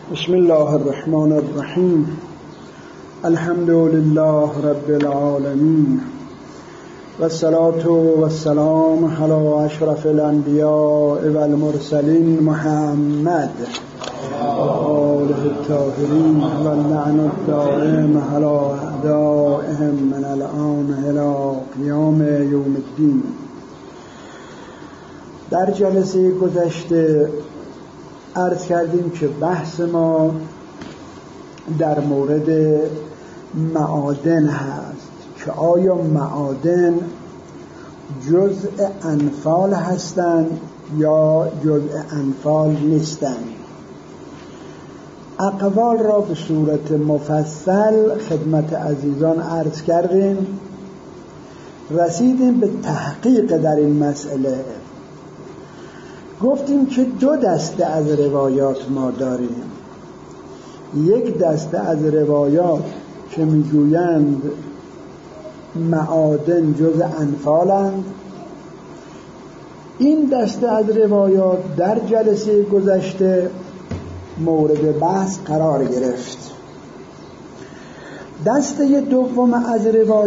بسم الله الرحمن الرحیم. الحمد لله رب العالمین و الصلاة و السلام علی اشرف الانبیاء و المرسلین محمد و آله الطاهرین و اللعن الدائم علی اعدائهم من الآن الی قیام یوم الدین. در جلسه گذشته عرض کردیم که بحث ما در مورد معادن هست که آیا معادن جزء انفال هستند یا جزء انفال نیستند. اقوال را به صورت مفصل خدمت عزیزان عرض کردیم. رسیدیم به تحقیق در این مسئله. گفتیم که دو دسته از روایات ما داریم. یک دسته از روایات که میگویند معادن جز انفالند. این دسته از روایات در جلسه گذشته مورد بحث قرار گرفت. دسته دوم از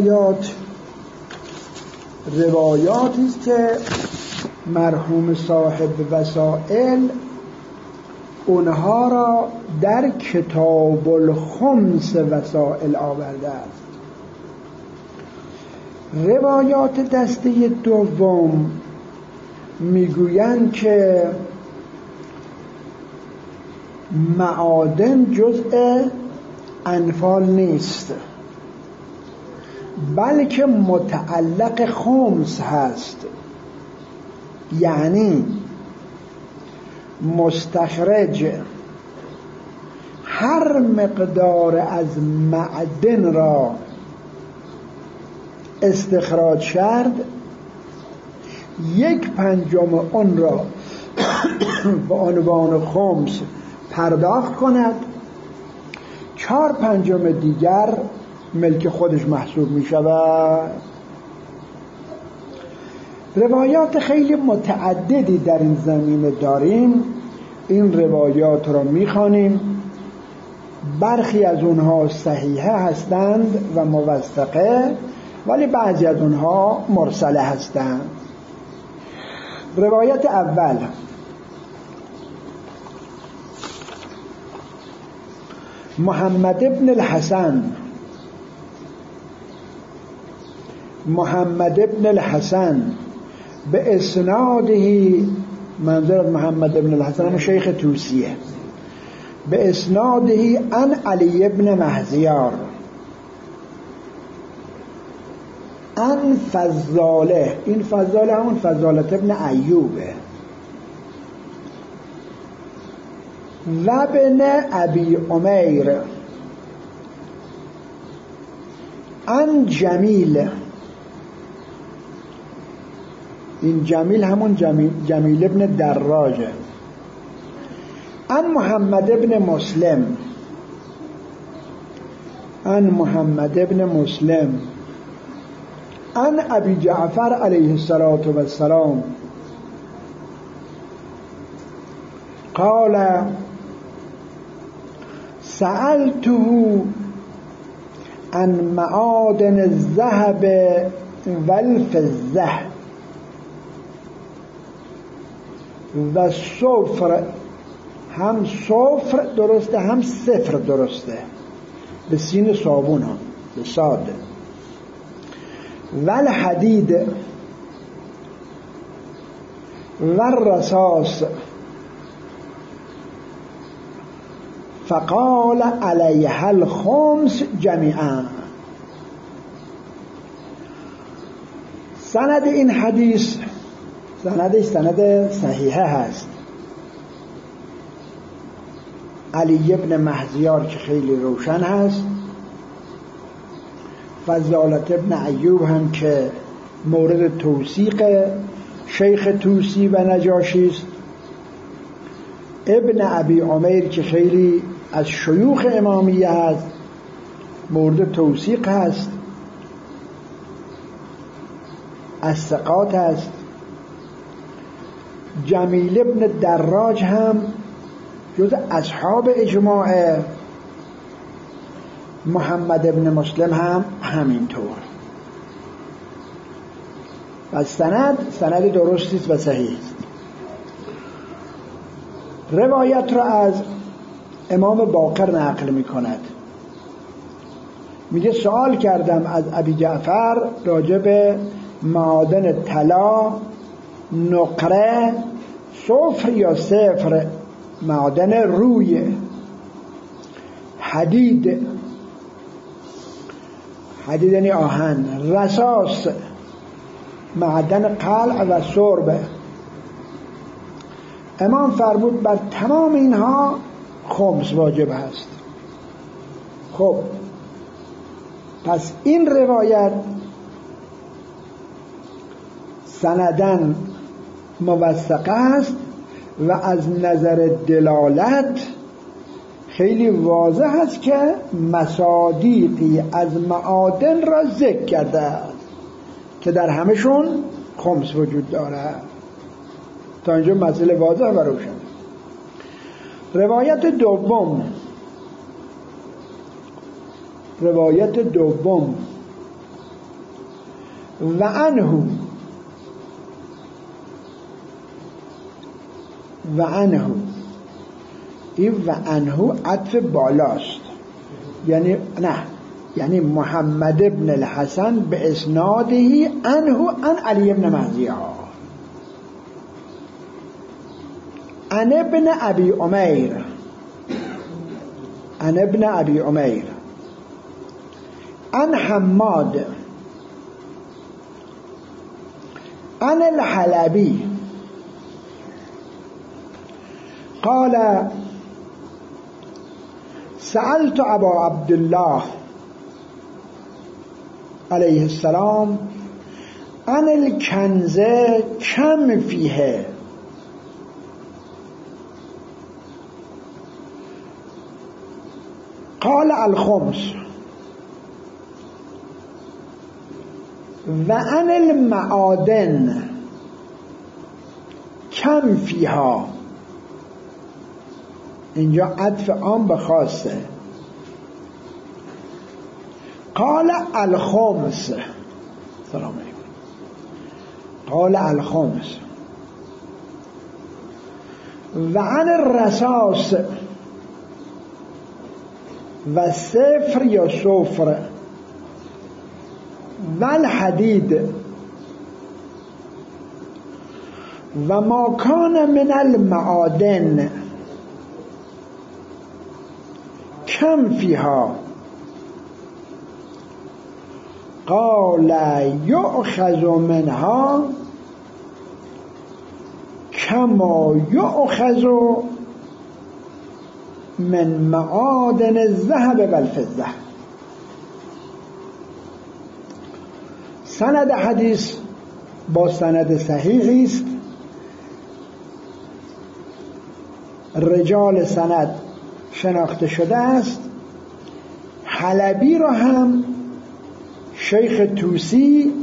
روایاتی است که مرحوم صاحب وسائل اونها را در کتاب الخمس وسائل آورده است. روایات دسته دوم میگویند که معادن جزء انفال نیست، بلکه متعلق خمس هست، یعنی مستخرج هر مقدار از معدن را استخراج کرد 1/5 اون را به عنوان خمس پرداخت کند، 4/5 دیگر ملک خودش محسوب می شود. روایات خیلی متعددی در این زمینه داریم. این روایات را میخوانیم. برخی از اونها صحیحه هستند و موثقه، ولی بعضی از اونها مرسله هستند. روایت اول: محمد ابن الحسن به اسنادهی، منظور از محمد ابن الحسن هم شیخ توسیه، به اسنادهی عن علی ابن مهزیار عن فضاله، این فضاله همون فضالت ابن ایوبه، و ابن ابی عمیر عن جمیل، این جمیل همون جمیل ابن دراجه، عن محمد ابن مسلم عن ابی جعفر علیه السلام قال سألته عن معادن الذهب والفضة و صفر، هم صفر درسته هم صفر درسته، به سین صابون هم به صاد، والحدید والرصاص فقال علیها الخمس جمیعا. سند این حدیث سند صحیحه هست. علی ابن مهزیار که خیلی روشن هست، فضالت ابن ایوب هم که مورد توثیق شیخ توسی و نجاشی است، ابن ابی عمیر که خیلی از شیوخ امامیه هست، مورد توثیق هست، از ثقات هست. جمیل ابن دراج هم جز اصحاب اجماع، محمد ابن مسلم هم همینطور. و سند درستی است و صحیح است. روایت را از امام باقر نقل می کند. میگه سوال کردم از ابی جعفر راجع به معادن طلا، نقره، صفر یا صفر، معادن روی، حدید یعنی آهن، رصاص، معدن قلع و سرب. امام فرمود بر تمام اینها خمس واجب هست. خب پس این روایت سندن موثقه است و از نظر دلالت خیلی واضح است که مصادیقی از معادن را ذکر کرده است که در همشون خمس وجود دارد. تا اینجا مسئله واضح و روشن. روایت دوم و عنه این و عنه عطف بالاست، یعنی محمد ابن الحسن به اسناده عنه عن علی ابن مهدیه عن ابن ابی عمیر عن حماد عن الحلبی قال سألت ابا عبدالله علیه السلام عن الکنز کم فیه قال الخمس و عن المعادن کم فیها، اینجا عطف عام به خاصه، قال الخمس، سلام علیکم، قال الخمس و عن الرصاص و صفر یا صفر و الحدید و ما کان من المعادن کم فیها قال یؤخذ منها کما یؤخذ من معادن الذهب والفضه. سند حدیث با سند صحیحی است. رجال سند شناخته شده است. حلبی را هم شیخ توسی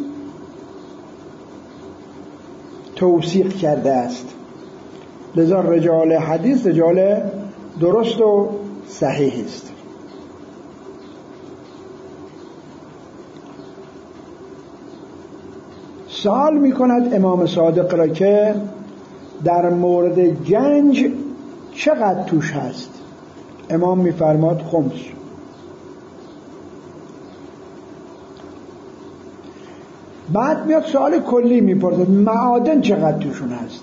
توثیق کرده است، لذا رجال حدیث رجال درست و صحیح است. سوال می کند امام صادق را که در مورد گنج چقدر توش هست؟ امام می فرماد خمس. بعد میاد سوال کلی می پرسد معادن چقدر توشون هست؟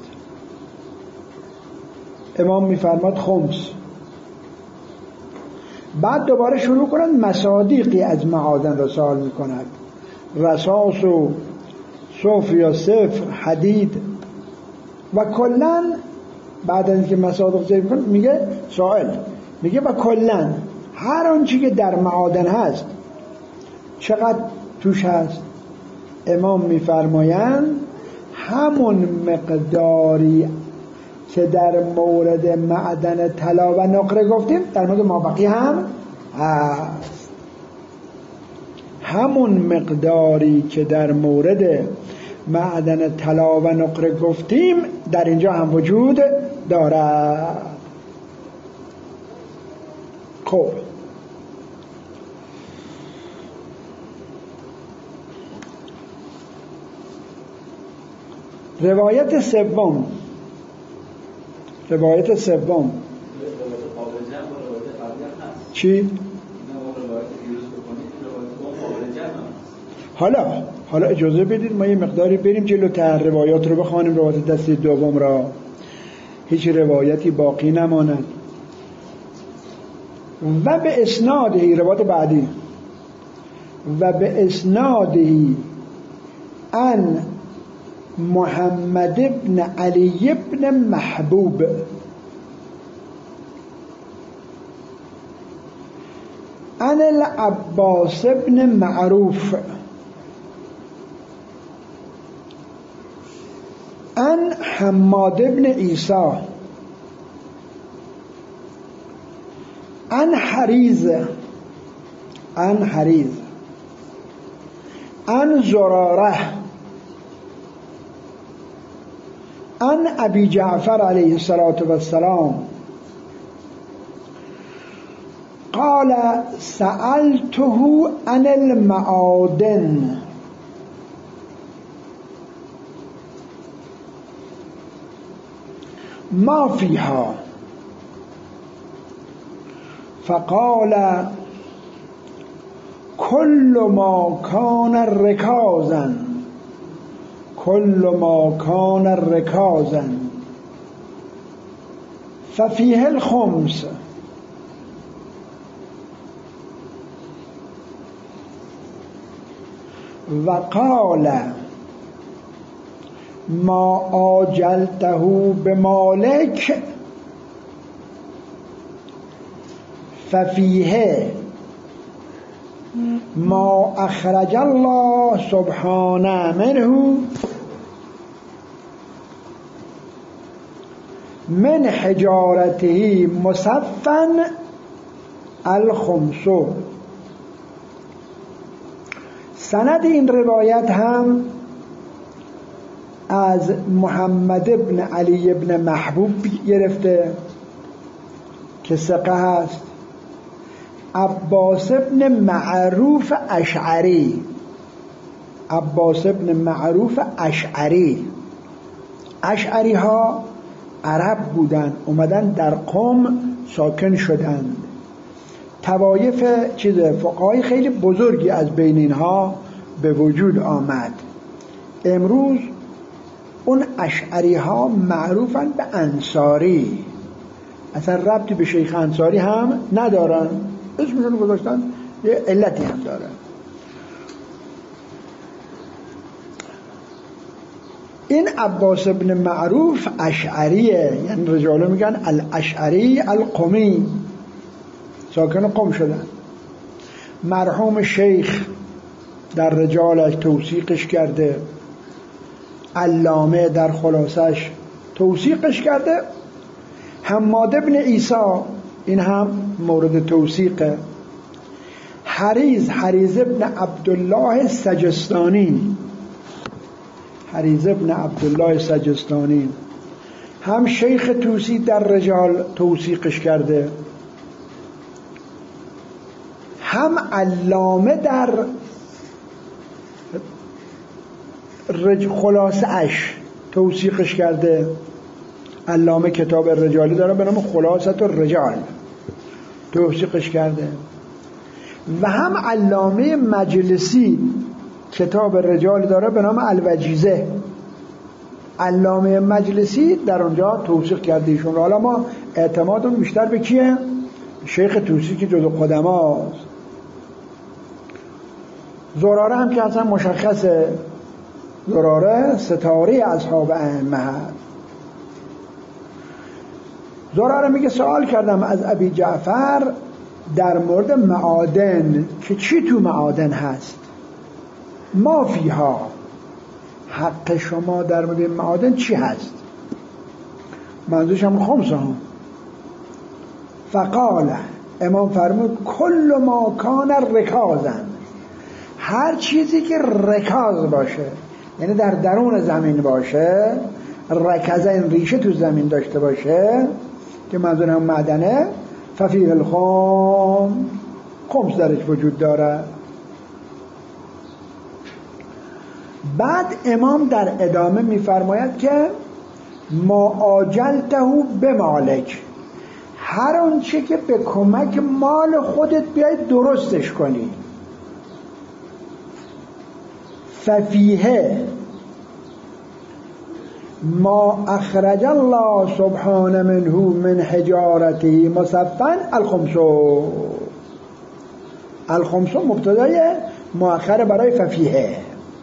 امام می فرماد خمس. بعد دوباره شروع کنند مصادیقی از معادن را سوال می کند، رصاص و صفر یا صفر، حدید، و کلن بعد از اینکه مصادیق ذکر میکنه میگه سائل میگه و کلن هر آنچه که در معادن هست چقدر توش هست؟ امام میفرمایند همون مقداری که در مورد معدن طلا و نقره گفتیم در مورد مابقی هم هست. همون مقداری که در مورد معدن طلا و نقره گفتیم در اینجا هم وجود دارد. خب روایت سوم چی؟ حالا اجازه بدید ما یه مقداری بریم جلوتر، روایات رو بخوانیم، روایت دسته دوم را، هیچ روایتی باقی نماند. و به اسنادهی، روایت بعدی، و به اسنادهی ان محمد ابن علی ابن محبوب ان العباس ابن معروف ان حماد ابن عیسی ان حریز ان زراره ان ابی جعفر علیه الصلاة والسلام قال سألته عن المعادن ما فيها فقال كل ما كان ركازا ففيه الخمس وقال ما آجلته بمالك ففيه ما أخرج الله سبحانه منه من حجارته مصفا الخمس. سند این روایت هم از محمد ابن علی ابن محبوب گرفته که ثقه هست، عباس ابن معروف اشعری ها عرب بودن، اومدن در قم ساکن شدند. طوایف فقهای خیلی بزرگی از بین اینها به وجود آمد. امروز اون اشعری ها معروفن به انصاری، اصلا ربطی به شیخ انصاری هم ندارن، اسمشون گذاشتن، یه علتی هم دارن. این عباس ابن معروف اشعریه، یعنی رجاله میگن الاشعری القمی، ساکن قم شدن. مرحوم شیخ در رجالش توثیقش کرده، علامه در خلاصش توثیقش کرده. حماد ابن عیسی این هم مورد توثیقه. حریز ابن عبدالله سجستانی هم شیخ توسی در رجال توثیقش کرده، هم علامه در خلاصه اش توثیقش کرده. علامه کتاب رجالی داره به نام خلاصة الرجال، توثیقش کرده. و هم علامه مجلسی کتاب رجال داره به نام الوجیزه، علامه مجلسی در اونجا توثیق کرده ایشون. حالا ما اعتمادون بیشتر به کیه؟ شیخ توسی که جزو قدماست. زراره هم که اصلا مشخصه، زراره ستاره اصحاب ائمه هست. زراره میگه سوال کردم از ابی جعفر در مورد معادن که چی تو معادن هست، ما فیها، حق شما در مورد معادن چی هست، منظورش هم خمسه هم. فقال، امام فرمود کل ما کان رکازن، هر چیزی که رکاز باشه، یعنی در درون زمین باشه، رکزه این ریشه تو زمین داشته باشه که منظور هم معدنه، ففیه خمس درش وجود داره. بعد امام در ادامه میفرماید که ما آجلته به مالک، هر آنچه که به کمک مال خودت بیاید درستش کنی. ففیه ما اخرج الله سبحانه منه من حجارته مصفا الخمس مبتدای مؤخر برای ففیه.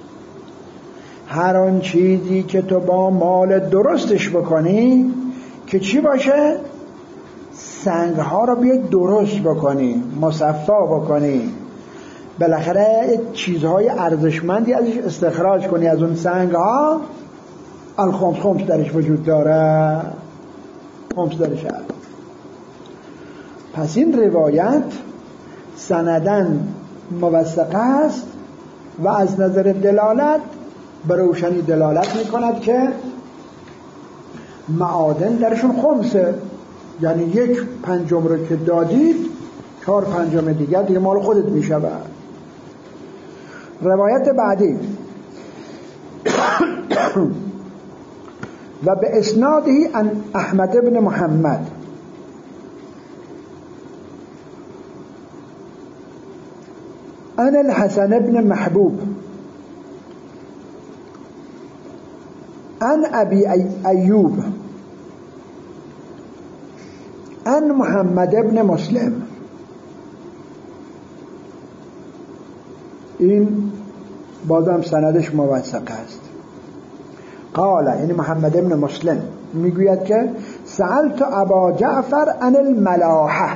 هر آن چیزی که تو با مال درستش بکنی که چی باشه؟ سنگ ها رو بیای درست بکنی، مصفا بکنی، بالاخره چیزهای ارزشمندی ازش استخراج کنی از اون سنگ ها. خمس درش وجود داره، خمس درش هست. پس این روایت سندن موثقه است و از نظر دلالت به روشنی دلالت میکند که معادن درشون خمسه، یعنی 1/5 رو که دادید 4/5 دیگه مال خودت میشود. روایت بعدی و به اسنادی عن احمد بن محمد عن الحسن بن محبوب عن ابي ايوب عن محمد بن مسلم. این بازم سندش موثق است. قال، یعنی محمد بن مسلم میگوید که سألت ابا جعفر عن الملاحه،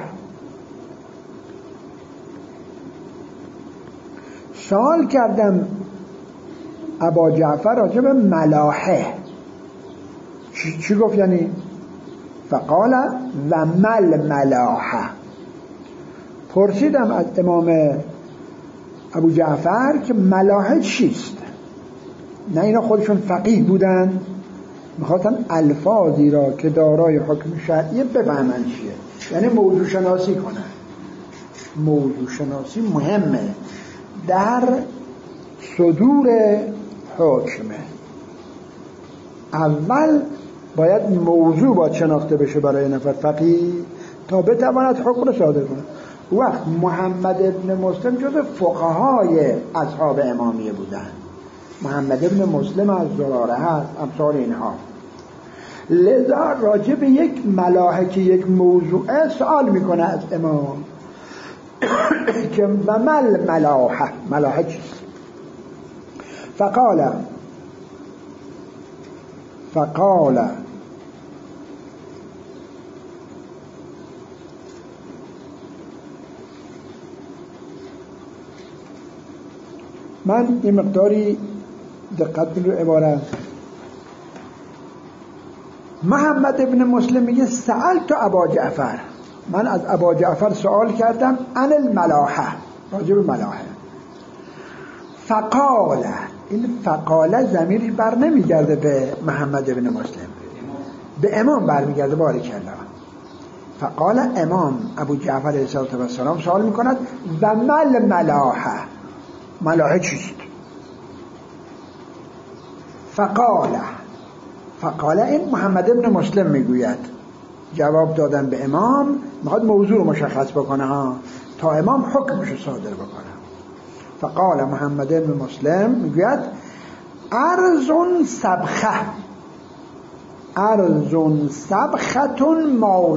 سوال کردم ابا جعفر راجع به ملاحه. چی گفت یعنی؟ فقال و مل ملاحه. پرسیدم از امام ابو جعفر که ملاحه چیست؟ نه اینا خودشون فقیه بودن، میخواستن الفاظی را که دارای حکم شرعی بفهمن چیه، یعنی موضوع شناسی کنن. موضوع شناسی مهمه در صدور حکمه. اول باید موضوع باید شناخته بشه برای نفر فقیه تا بتواند حکم رو صادر کنه. وقت محمد ابن مسلم جز فقهای اصحاب امامیه بودن. محمد ابن مسلم از زراره هست، امثال اینها. لذا راجع به یک ملاحه که یک موضوعه سوال میکنه از امام که و مل ملاحه چیست؟ فقال من این مقداری دقت کنید عبارت. محمد ابن مسلم میگه سألت ابا جعفر، من از ابا جعفر سوال کردم عن الملاحه، راجع به ملاحه. فقال، این فقال ضمیرش بر نمیگرده به محمد ابن مسلم، به امام برمیگرده. باریکالله. فقال امام ابو جعفر علیه السلام سوال میکند و مل ملاحه، ملاحه چیست؟ فقال این محمد ابن مسلم میگوید، جواب دادن به امام، میخواد موضوع رو مشخص بکنه ها تا امام حکمش رو صادر بکنه. فقال محمد ابن مسلم میگوید ارزون سبختون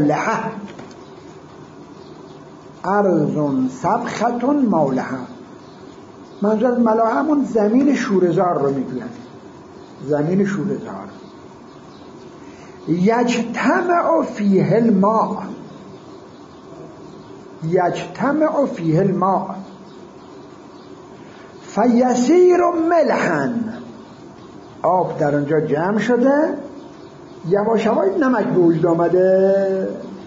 مولحه. منظور ملاحه همون زمین شورزار رو میگوید، زمین شورزار. یجتمع فیه الماء فیسیر ملحا، آب در اونجا جمع شده، یواش یواش نمک به وجود آمده.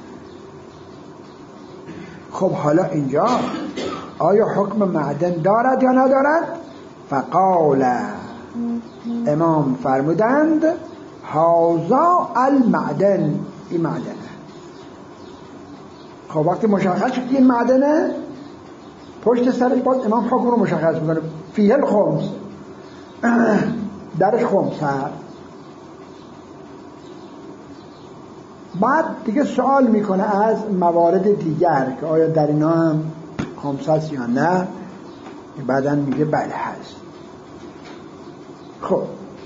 خب حالا اینجا آیا حکم معدن دارد یا ندارد؟ فقال، امام فرمودند هذا المعدن، این معدنه. خب وقتی مشخص شد این معدنه، پشت سرش باز امام حکم رو مشخص میکنه فیه الخمس، درش خمس هست. بعد دیگه سوال میکنه از موارد دیگر که آیا در اینا هم خمس هست یا نه، بعدن میگه بله هست. خب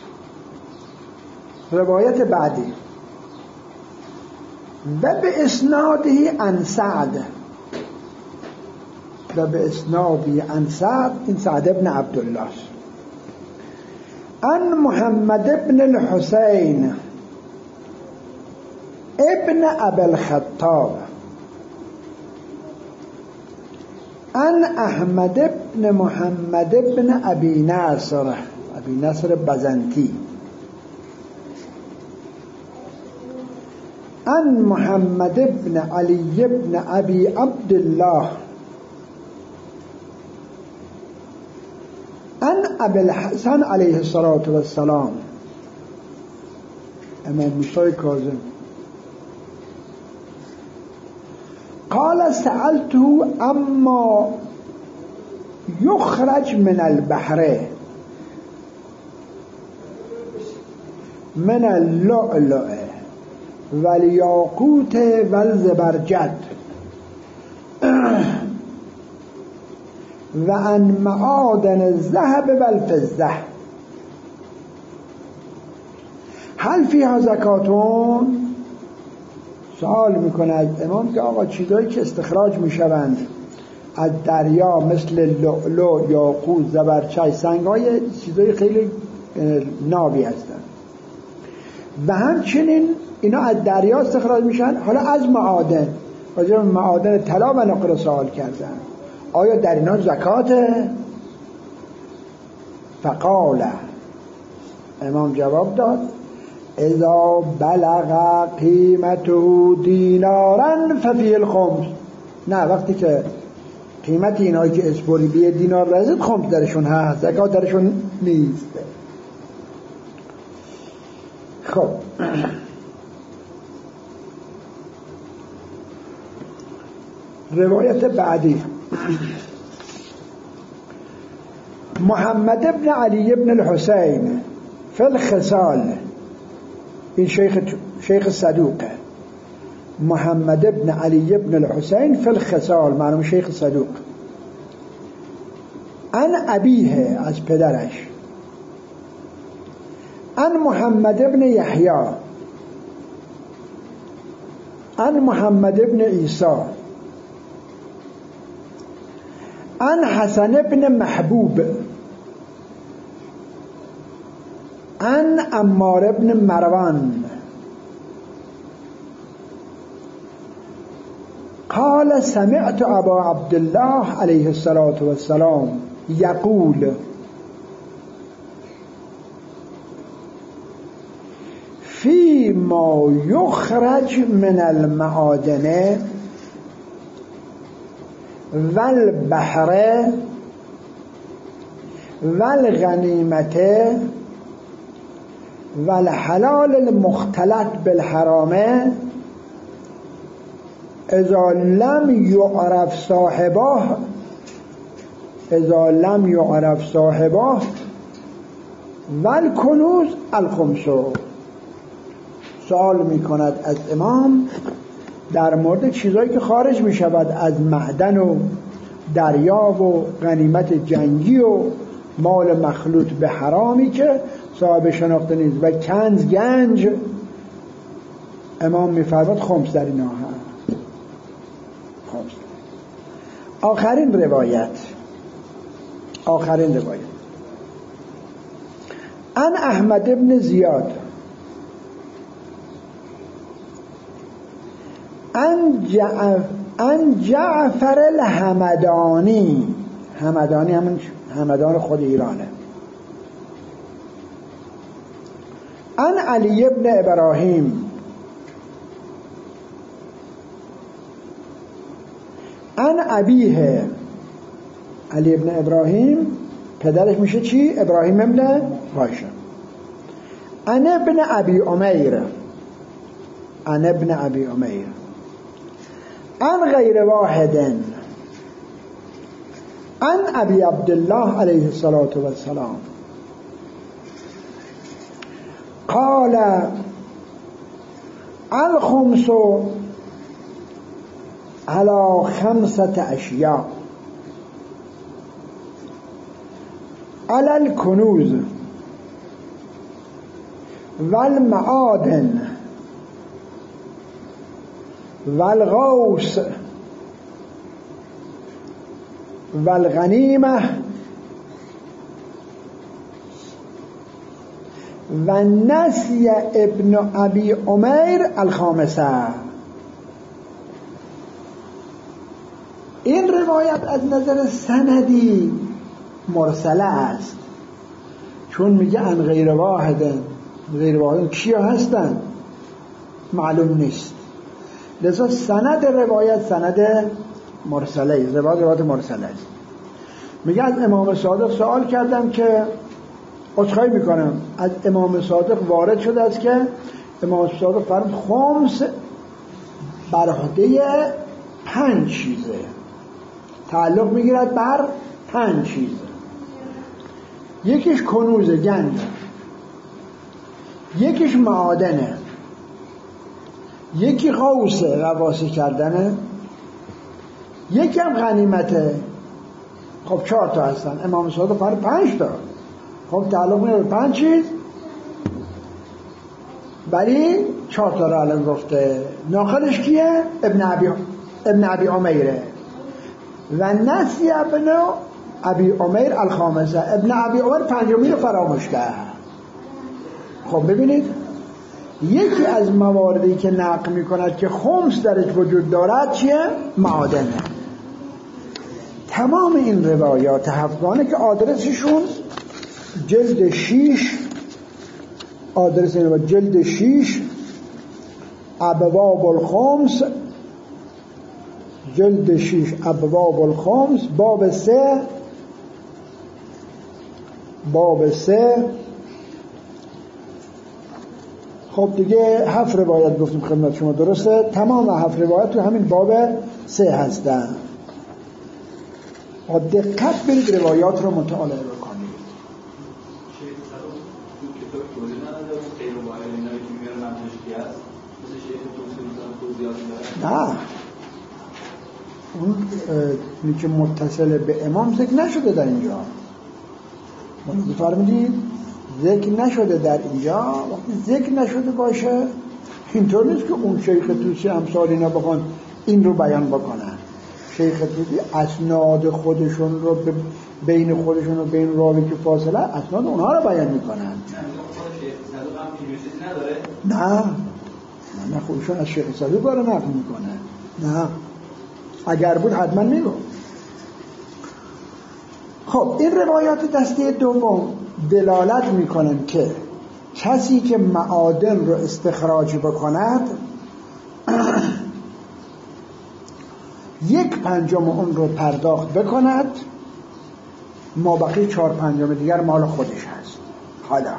روایت بعدی و به اسناده عن سعد، و به اسناده عن سعد، این سعد ابن عبدالله است، عن محمد ابن الحسین ابن ابی الخطاب عن احمد ابن محمد ابن ابی نصر بزنتی عن محمد ابن علی ابن ابی عبدالله عن ابی الحسن علیه الصلاة والسلام، امام موسی کاظم، قال سألته اما يخرج من البحر من اللؤلؤ والياقوت والزبرجد و عن معادن الذهب والفضة هل فيها زکاتون؟ سوال میکنه از امام که آقا چیزایی که استخراج میشوند از دریا مثل لؤلؤ، یاقوت، زبرجد، سنگ‌های چیزای خیلی نابی هستند و همچنین اینا از دریا استخراج میشن. حالا از معادن، راجع به معادن طلا و نقره سوال کردن، آیا در اینا زکاته؟ فقال، امام جواب داد اذا بلغ قیمته دینارا ففی الخمس. نه، وقتی که قیمت اینایی که اسپوری به دینار رسید خمس درشون هست، زکات درشون نیست. خب روایت بعدی محمد ابن علی ابن الحسین فی الخصال، این شیخ صدوقه، محمد ابن علی ابن الحسین فی الخصال، معلوم شیخ صدوق، عن ابیه، از پدرش، عن محمد ابن یحیی عن محمد ابن عیسی عن حسن ابن محبوب عن عمار ابن مروان قال سمعت ابا عبدالله علیه الصلاة والسلام یقول فی ما یخرج من المعادن والبحر والغنیمت والحلال المختلط بالحرام اذا لم یعرف صاحبه والکنوز الخمس. سوال می کند از امام در مورد چیزایی که خارج می شود از معدن و دریا و غنیمت جنگی و مال مخلوط به حرامی که صاحب شناخته نیست و کنز گنج. امام می فرماد خمس در اینا هست. خمس. آخرین روایت عن احمد ابن زیاد عن جعفر الحمدانی، همدانی همون همدان خود ایرانه، عن علی ابن ابراهیم عن ابیه، علی ابن ابراهیم پدرش میشه چی؟ ابراهیم ابن باشه. عن ابن ابی عمیر عن غیر واحد عن ابی عبدالله علیه الصلاة والسلام قال الخمس على 5 اشیاء على الکنوز والمعادن والغوث والغنیمه و نسی ابن ابی عمیر الخامسه. این روایت از نظر سندی مرسله است، چون میگه ان غیر واحد. غیر واحد کیا هستن معلوم نیست، لذا سند روایت سند مرسله، روایت مرسله است. میگه از امام صادق سوال کردم که عذرخواهی میکنم، از امام صادق وارد شده است که امام صادق فرمود خمس بر عهده 5 چیزه، تعلق میگیرد بر 5 چیز. یکیش کنوز گنج، یکیش معادنه، یکی غوث غواصی کردنه، یکی هم غنیمته. خب 4 تا هستن، امام صادق فرمود 5 تا. خب تعلق میگیره به 5 چیز، ولی 4 تا رو الان گفته. ناخدش کیه؟ ابن ابی عمیره. و نسی ابن ابی عمیر الخامسه، ابن ابی عمیر 5می رو فراموش کرد. خب ببینید، یکی از مواردی که نقل میکند که خمس درش وجود دارد چیه؟ معادنه. تمام این روایات 7گانه که آدرسشون جلد 6، آدرس این جلد 6 ابواب الخمس، جلد 6 ابواب الخمس، باب 3. خب دیگه 7 روایت گفتیم خدمت شما، درسته؟ تمام 7 روایت تو همین باب 3 هستن. با دقت برید روایات رو مطالعه بکنید. نه، اون که متصل به امام ذکر نشده در اینجا. اون فرمودید ذکر نشده در اینجا. وقتی ذکر نشده باشه اینطور نیست که اون شیخ توسی امثال اینا بخوان این رو بیان بکنن. شیخ توسی اسناد خودشون رو بین خودشون و بین راوی که فاصله، اسناد اونها رو بیان میکنن. نه خودشون از شیخ صدوق رو نقل میکنه. نه، اگر بود حتما میگو. خب این روایات دسته دوم دلالت میکنن که کسی که معادن رو استخراج بکند 1/5 اون رو پرداخت بکند، مابقی 4/5 دیگر مال خودش هست. حالا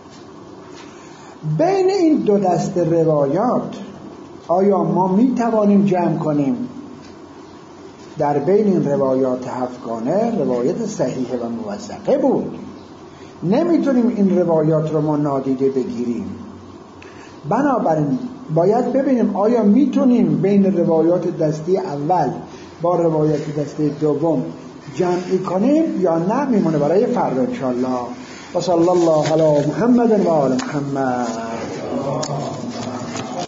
بین این دو دسته روایات آیا ما میتوانیم جمع کنیم در بین این روایات 7گانه روایت صحیحه و موثقه بود؟ نمیتونیم این روایات رو ما نادیده بگیریم. بنابراین باید ببینیم آیا میتونیم بین روایات دسته اول با روایات دسته دوم جمعی کنیم یا نه، میمونه برای فردا انشاءالله. و صلی الله علی محمد و آل محمد.